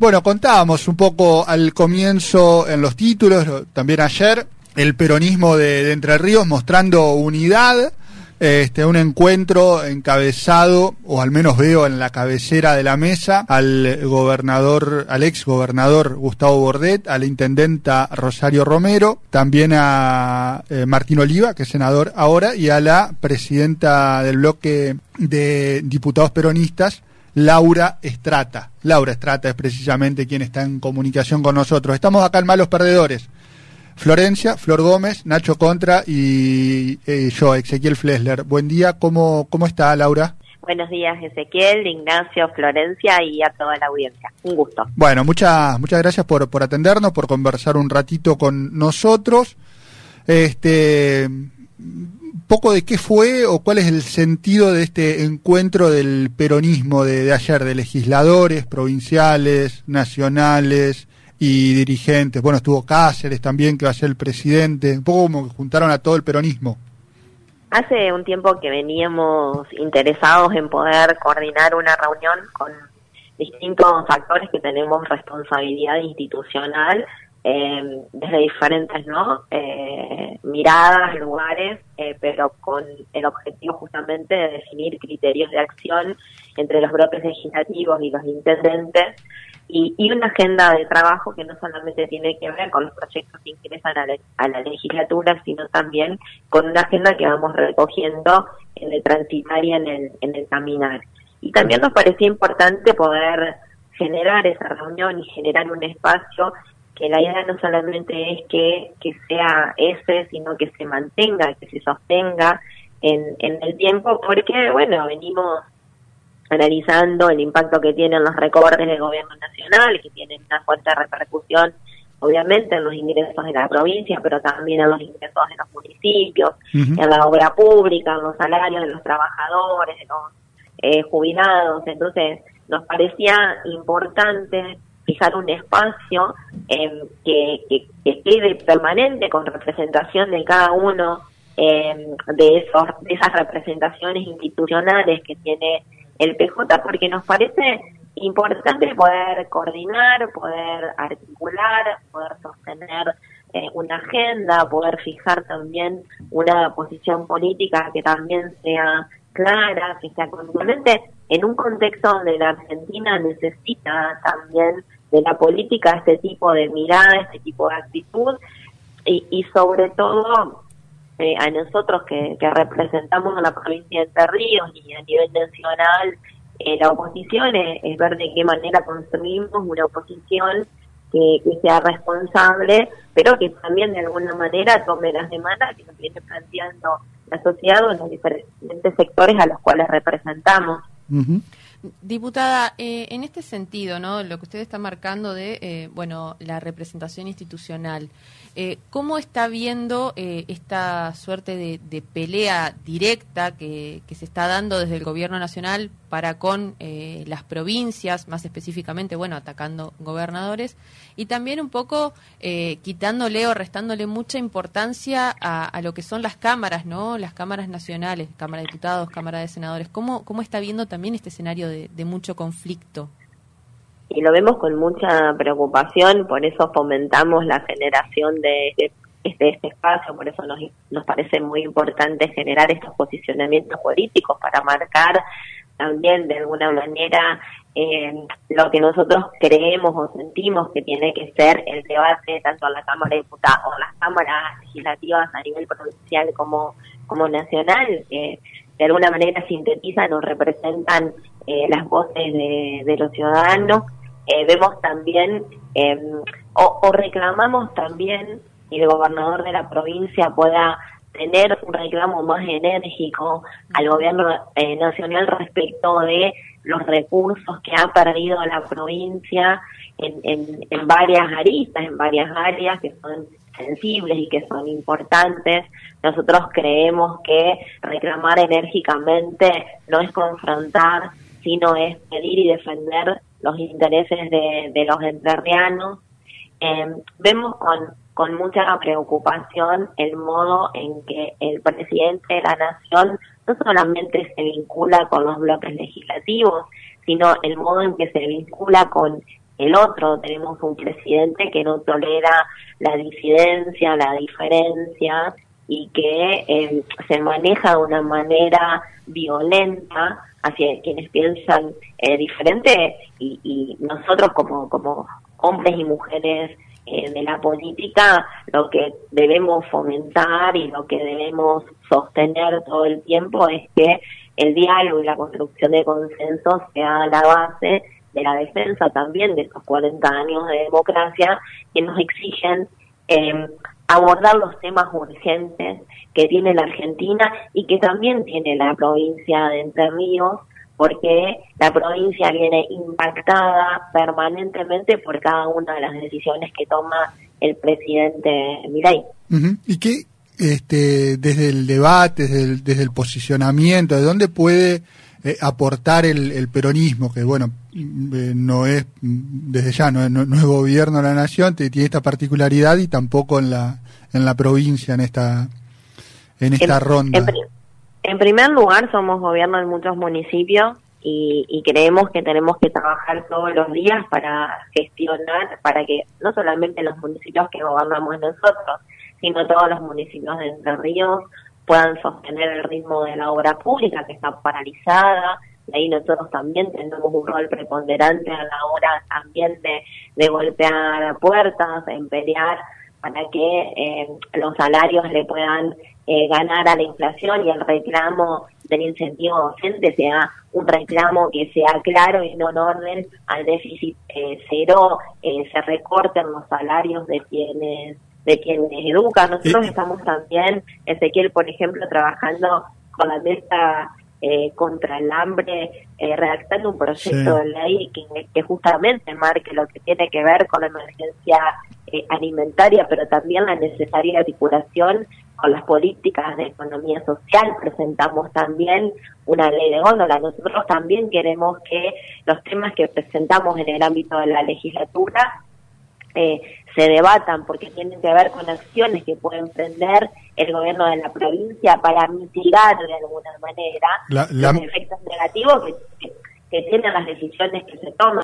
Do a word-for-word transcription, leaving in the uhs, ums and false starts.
Bueno, contábamos un poco al comienzo en los títulos, también ayer, el peronismo de, de Entre Ríos mostrando unidad, este, un encuentro encabezado, o al menos veo en la cabecera de la mesa, al gobernador, al ex gobernador Gustavo Bordet, a la intendenta Rosario Romero, también a eh, Martín Oliva, que es senador ahora, y a la presidenta del bloque de diputados peronistas, Laura Estrata. Laura Estrata es precisamente quien está en comunicación con nosotros. Estamos acá en Malos Perdedores. Florencia, Flor Gómez, Nacho Contra y eh, yo, Ezequiel Flesler. Buen día, ¿cómo, cómo está, Laura? Buenos días, Ezequiel, Ignacio, Florencia y a toda la audiencia. Un gusto. Bueno, muchas muchas gracias por, por atendernos, por conversar un ratito con nosotros. Este... poco de qué fue o cuál es el sentido de este encuentro del peronismo de, de ayer, de legisladores provinciales, nacionales y dirigentes. Bueno, estuvo Cáceres también, que va a ser el presidente, un poco como que juntaron a todo el peronismo. Hace un tiempo que veníamos interesados en poder coordinar una reunión con distintos actores que tenemos responsabilidad institucional, Eh, desde diferentes no eh, miradas, lugares, eh, pero con el objetivo justamente de definir criterios de acción entre los bloques legislativos y los intendentes y, y una agenda de trabajo que no solamente tiene que ver con los proyectos que ingresan a la, a la legislatura, sino también con una agenda que vamos recogiendo en el transitar y en el, en el caminar. Y también nos parecía importante poder generar esa reunión y generar un espacio que la idea no solamente es que, que sea ese, sino que se mantenga, que se sostenga en, en el tiempo, porque, bueno, venimos analizando el impacto que tienen los recortes del gobierno nacional, que tienen una fuerte repercusión, obviamente, en los ingresos de la provincia, pero también en los ingresos de los municipios, uh-huh. en la obra pública, en los salarios de los trabajadores, de los eh, jubilados. Entonces, nos parecía importante fijar un espacio eh, que, que, que quede permanente con representación de cada uno eh, de esos de esas representaciones institucionales que tiene el P J, porque nos parece importante poder coordinar, poder articular, poder sostener eh, una agenda, poder fijar también una posición política que también sea clara, que sea contundente, en un contexto donde la Argentina necesita también de la política este tipo de mirada, este tipo de actitud, y, y sobre todo eh, a nosotros que, que representamos a la provincia de Entre Ríos y a nivel nacional, eh, la oposición es, es ver de qué manera construimos una oposición que, que sea responsable, pero que también de alguna manera tome las demandas que nos viene planteando la sociedad o los diferentes sectores a los cuales representamos. Uh-huh. Diputada, eh, en este sentido, ¿no? Lo que usted está marcando de, eh, bueno, la representación institucional, eh, ¿cómo está viendo eh, esta suerte de, de pelea directa que, que se está dando desde el gobierno nacional para con eh, las provincias, más específicamente, bueno, atacando gobernadores, y también un poco eh, quitándole o restándole mucha importancia a, a lo que son las cámaras, ¿no? Las cámaras nacionales, Cámara de Diputados, Cámara de Senadores. ¿Cómo, cómo está viendo también este escenario de, de mucho conflicto? Y lo vemos con mucha preocupación, por eso fomentamos la generación de este, este, este espacio, por eso nos, nos parece muy importante generar estos posicionamientos políticos para marcar también de alguna manera eh, lo que nosotros creemos o sentimos que tiene que ser el debate tanto en la Cámara de Diputados, las cámaras legislativas a nivel provincial como, como nacional, que de alguna manera sintetizan o representan eh, las voces de, de los ciudadanos. Eh, vemos también eh, o, o reclamamos también que el gobernador de la provincia pueda tener un reclamo más enérgico al gobierno eh, nacional respecto de los recursos que ha perdido la provincia en, en, en varias aristas, en varias áreas que son sensibles y que son importantes. Nosotros creemos que reclamar enérgicamente no es confrontar, sino es pedir y defender los intereses de, de los entrerrianos. Eh, vemos con con mucha preocupación el modo en que el presidente de la Nación no solamente se vincula con los bloques legislativos, sino el modo en que se vincula con el otro. Tenemos un presidente que no tolera la disidencia, la diferencia, y que eh, se maneja de una manera violenta hacia quienes piensan eh, diferente, y, y nosotros como, como hombres y mujeres eh, de la política, lo que debemos fomentar y lo que debemos sostener todo el tiempo es que el diálogo y la construcción de consensos sea la base de la defensa también de estos cuarenta años de democracia que nos exigen eh, abordar los temas urgentes que tiene la Argentina y que también tiene la provincia de Entre Ríos, porque la provincia viene impactada permanentemente por cada una de las decisiones que toma el presidente Milei. Uh-huh. ¿Y qué, este, desde el debate, desde el, desde el posicionamiento, de dónde puede eh, aportar el, el peronismo, que bueno, eh, no es, desde ya, no es, no, no es gobierno de la nación, tiene esta particularidad, y tampoco en la en la provincia, en esta en esta en, ronda? En, en primer lugar, somos gobierno en muchos municipios y, y creemos que tenemos que trabajar todos los días para gestionar, para que no solamente los municipios que gobernamos nosotros, sino todos los municipios de Entre Ríos puedan sostener el ritmo de la obra pública que está paralizada. Y ahí nosotros también tenemos un rol preponderante a la hora también de, de golpear puertas, en pelear para que eh, los salarios le puedan eh, ganar a la inflación, y el reclamo del incentivo docente sea un reclamo que sea claro y no en orden al déficit eh, cero, eh, se recorten los salarios de quienes de quienes educan. Nosotros estamos también, Ezequiel, por ejemplo, trabajando con la mesa eh, contra el hambre, eh, redactando un proyecto sí. de ley que, que justamente marque lo que tiene que ver con la emergencia eh, alimentaria, pero también la necesaria articulación con las políticas de economía social. Presentamos también una ley de góndola. Nosotros también queremos que los temas que presentamos en el ámbito de la legislatura Eh, se debatan, porque tienen que ver con acciones que puede emprender el gobierno de la provincia para mitigar de alguna manera la, la... los efectos negativos que, que, que tienen las decisiones que se toman.